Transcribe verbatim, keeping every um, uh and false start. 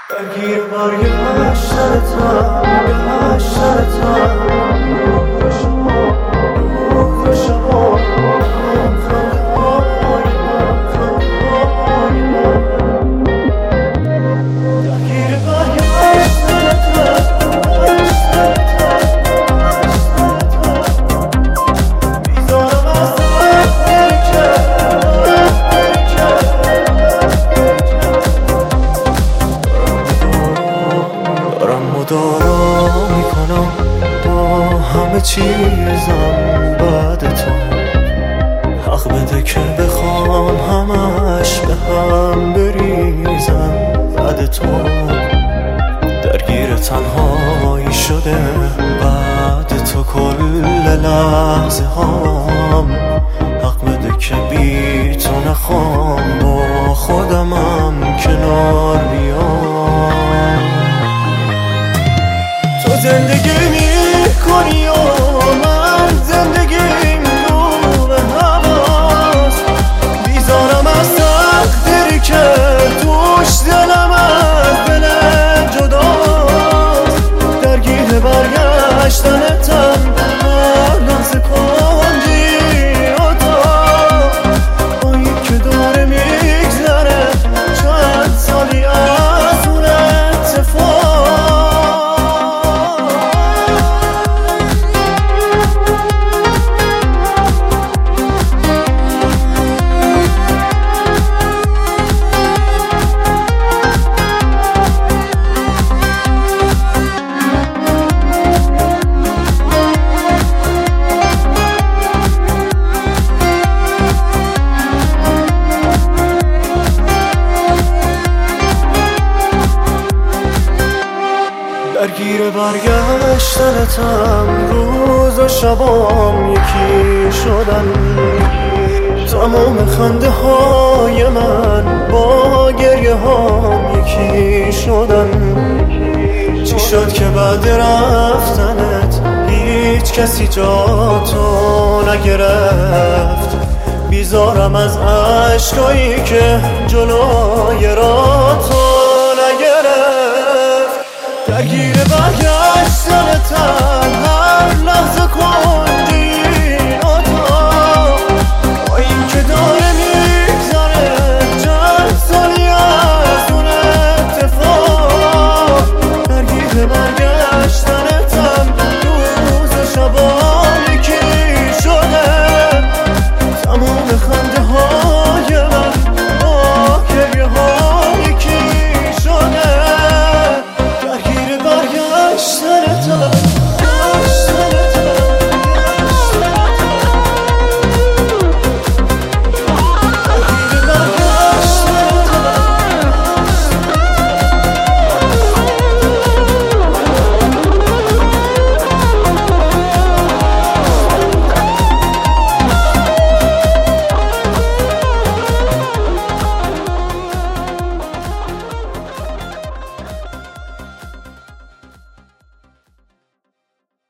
درگیر برگشتنتم برگشتنتم روز شبا دارا میکنم با همه چیزم بعد تو. حق بده که بخوام همش به هم بریزم بعد تو. درگیر تنهایی شده بعد تو کل لحظه هام. حق بده که بی تو نخوام با خودمم کنار بیام. تو زندگی میکنی و من زندگیم نور هواست. بیزارم از تقدیری که توش دلم از دل جداست. درگیر برگشتنتم هر لحظه کنجی اتاق. آیی که داره میگذره چند سالی از اون اتفاق. درگیر برگشتنتم روز و شبام یکی شدن. تمام خنده های من با گریه هام یکی شدن. چی شد که بعد رفتنت هیچ کسی جا تو نگرفت. بیزارم از عشقایی که جلوی را تو نگرفت. درگیر برگشتنتم